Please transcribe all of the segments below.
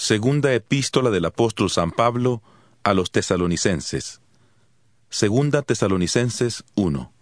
Segunda epístola del apóstol San Pablo a los Tesalonicenses. Segunda Tesalonicenses 1.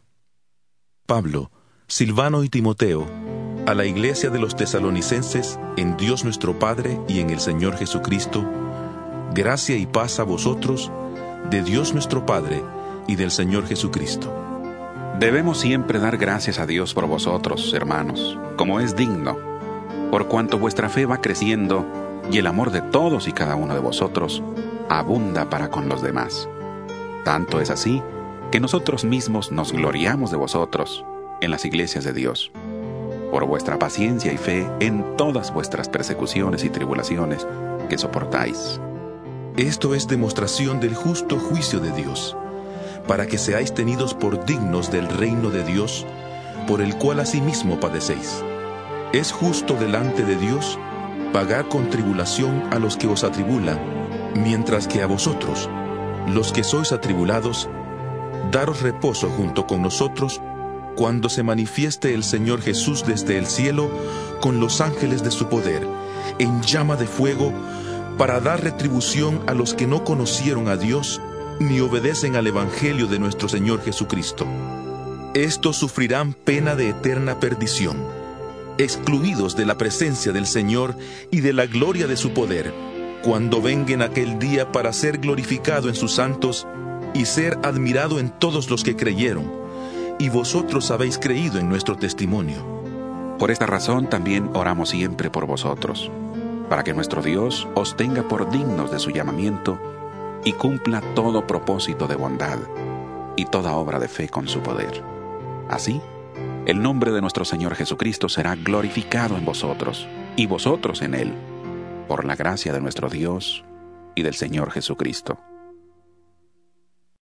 Pablo, Silvano y Timoteo, a la iglesia de los Tesalonicenses, en Dios nuestro Padre y en el Señor Jesucristo, gracia y paz a vosotros, de Dios nuestro Padre y del Señor Jesucristo. Debemos siempre dar gracias a Dios por vosotros, hermanos, como es digno, por cuanto vuestra fe va creciendo y el amor de todos y cada uno de vosotros abunda para con los demás. Tanto es así que nosotros mismos nos gloriamos de vosotros en las iglesias de Dios, por vuestra paciencia y fe en todas vuestras persecuciones y tribulaciones que soportáis. Esto es demostración del justo juicio de Dios, para que seáis tenidos por dignos del reino de Dios, por el cual asimismo padecéis. Es justo delante de Dios pagar con tribulación a los que os atribulan, mientras que a vosotros, los que sois atribulados, daros reposo junto con nosotros, cuando se manifieste el Señor Jesús desde el cielo con los ángeles de su poder, en llama de fuego, para dar retribución a los que no conocieron a Dios ni obedecen al Evangelio de nuestro Señor Jesucristo. Estos sufrirán pena de eterna perdición, excluidos de la presencia del Señor y de la gloria de su poder, cuando venga en aquel día para ser glorificado en sus santos y ser admirado en todos los que creyeron, y vosotros habéis creído en nuestro testimonio. Por esta razón también oramos siempre por vosotros, para que nuestro Dios os tenga por dignos de su llamamiento y cumpla todo propósito de bondad y toda obra de fe con su poder. Así, el nombre de nuestro Señor Jesucristo será glorificado en vosotros y vosotros en Él, por la gracia de nuestro Dios y del Señor Jesucristo.